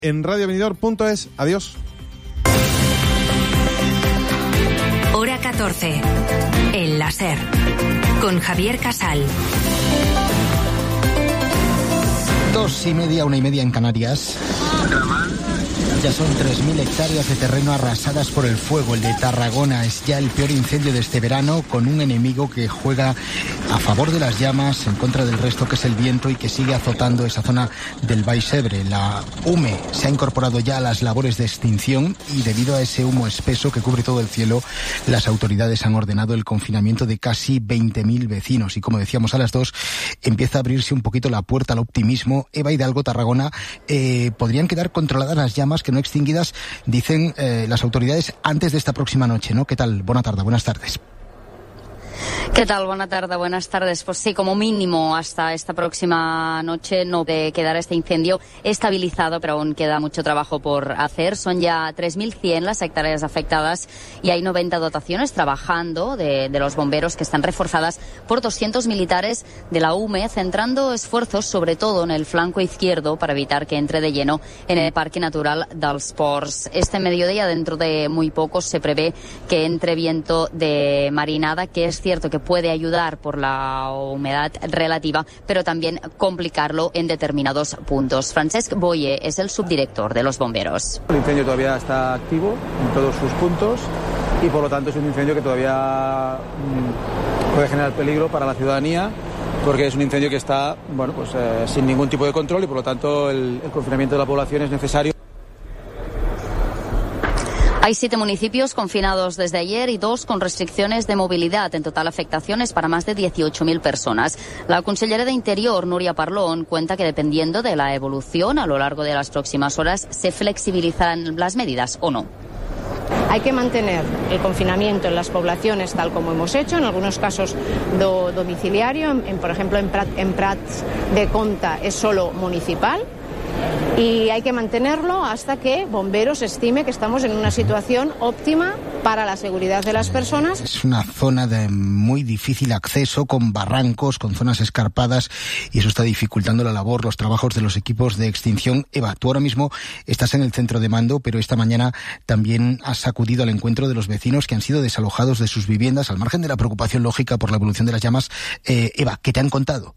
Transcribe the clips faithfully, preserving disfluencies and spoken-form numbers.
en radio benidorm punto es. Adiós. Hora catorce. El láser. Con Javier Casal. Dos y media, una y media en Canarias. Ya son tres mil hectáreas de terreno arrasadas por el fuego. El de Tarragona es ya el peor incendio de este verano, con un enemigo que juega a favor de las llamas, en contra del resto, que es el viento, y que sigue azotando esa zona del Baix Ebre. La U M E se ha incorporado ya a las labores de extinción y, debido a ese humo espeso que cubre todo el cielo, las autoridades han ordenado el confinamiento de casi veinte mil vecinos. Y como decíamos a las dos, empieza a abrirse un poquito la puerta al optimismo. Eva Hidalgo, Tarragona, eh, podrían quedar controladas las llamas, que no extinguidas, dicen eh, las autoridades, antes de esta próxima noche, ¿no? ¿Qué tal? Buena tarde, buenas tardes. ¿Qué tal? Buena tarde, buenas tardes. Pues sí, como mínimo hasta esta próxima noche no de quedar este incendio estabilizado, pero aún queda mucho trabajo por hacer. Son ya tres mil cien las hectáreas afectadas y hay noventa dotaciones trabajando de, de los bomberos, que están reforzadas por doscientos militares de la U M E, centrando esfuerzos sobre todo en el flanco izquierdo para evitar que entre de lleno en el Parque Natural dels Ports. Este mediodía, dentro de muy poco, se prevé que entre viento de marinada, que es cierto que puede ayudar por la humedad relativa, pero también complicarlo en determinados puntos. Francesc Boye es el subdirector de los bomberos. El incendio todavía está activo en todos sus puntos y, por lo tanto, es un incendio que todavía mmm, puede generar peligro para la ciudadanía, porque es un incendio que está, bueno, pues eh, sin ningún tipo de control y, por lo tanto, el, el confinamiento de la población es necesario. Hay siete municipios confinados desde ayer y dos con restricciones de movilidad. En total, afectaciones para más de dieciocho mil personas. La consellera de Interior, Núria Parlon, cuenta que, dependiendo de la evolución a lo largo de las próximas horas, se flexibilizarán las medidas o no. Hay que mantener el confinamiento en las poblaciones tal como hemos hecho, en algunos casos do, domiciliario, en, en, por ejemplo en, Prat, en Prats de Conta es solo municipal. Y hay que mantenerlo hasta que Bomberos estime que estamos en una situación óptima para la seguridad de las personas. Es una zona de muy difícil acceso, con barrancos, con zonas escarpadas, y eso está dificultando la labor, los trabajos de los equipos de extinción. Eva, tú ahora mismo estás en el centro de mando, pero esta mañana también has acudido al encuentro de los vecinos que han sido desalojados de sus viviendas, al margen de la preocupación lógica por la evolución de las llamas. Eh, Eva, ¿qué te han contado?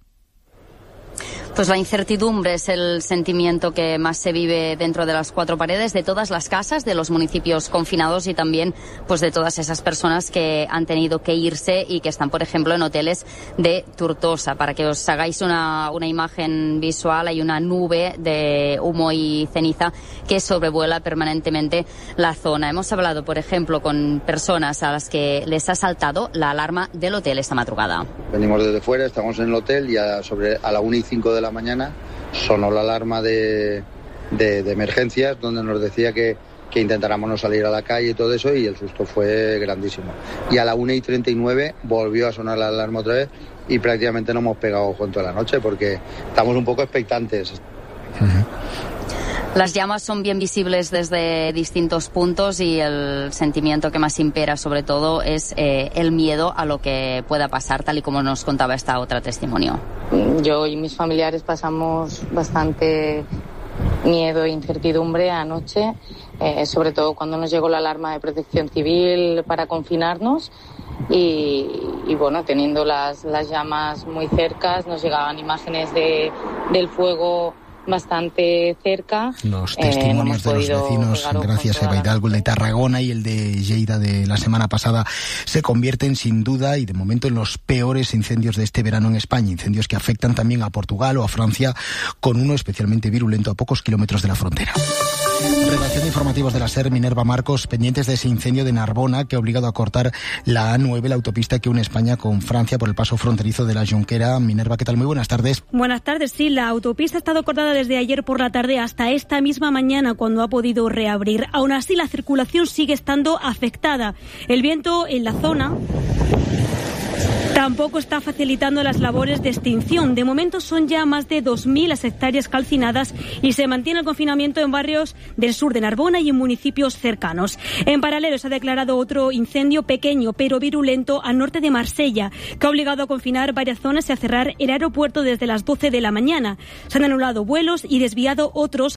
Pues la incertidumbre es el sentimiento que más se vive dentro de las cuatro paredes de todas las casas de los municipios confinados y también pues de todas esas personas que han tenido que irse y que están, por ejemplo, en hoteles de Tortosa. Para que os hagáis una, una imagen visual, hay una nube de humo y ceniza que sobrevuela permanentemente la zona. Hemos hablado, por ejemplo, con personas a las que les ha saltado la alarma del hotel esta madrugada. Venimos desde fuera, estamos en el hotel y a, sobre, a la una y cinco de la mañana sonó la alarma de, de, de emergencias, donde nos decía que, que intentáramos no salir a la calle y todo eso, y el susto fue grandísimo. Y a la una y treinta y nueve volvió a sonar la alarma otra vez y prácticamente no hemos pegado ojo en toda la noche porque estamos un poco expectantes. Uh-huh. Las llamas son bien visibles desde distintos puntos y el sentimiento que más impera, sobre todo, es eh, el miedo a lo que pueda pasar, tal y como nos contaba esta otra testimonio. Yo y mis familiares pasamos bastante miedo e incertidumbre anoche, eh, sobre todo cuando nos llegó la alarma de Protección Civil para confinarnos. Y, y bueno, teniendo las, las llamas muy cercas, nos llegaban imágenes de, del fuego bastante cerca. Los testimonios eh, no de los vecinos, gracias a Eva Hidalgo, el de Tarragona y el de Lleida de la semana pasada, se convierten sin duda y de momento en los peores incendios de este verano en España, incendios que afectan también a Portugal o a Francia, con uno especialmente virulento a pocos kilómetros de la frontera. Redacción de informativos de la SER, Minerva Marcos, pendientes de ese incendio de Narbona que ha obligado a cortar la A nueve, la autopista que une España con Francia por el paso fronterizo de la Jonquera. Minerva, ¿qué tal? Muy buenas tardes. Buenas tardes, sí, la autopista ha estado cortada desde ayer por la tarde hasta esta misma mañana, cuando ha podido reabrir. Aún así, la circulación sigue estando afectada. El viento en la zona tampoco está facilitando las labores de extinción. De momento son ya más de dos mil las hectáreas calcinadas y se mantiene el confinamiento en barrios del sur de Narbona y en municipios cercanos. En paralelo se ha declarado otro incendio pequeño pero virulento al norte de Marsella, que ha obligado a confinar varias zonas y a cerrar el aeropuerto desde las doce de la mañana. Se han anulado vuelos y desviado otros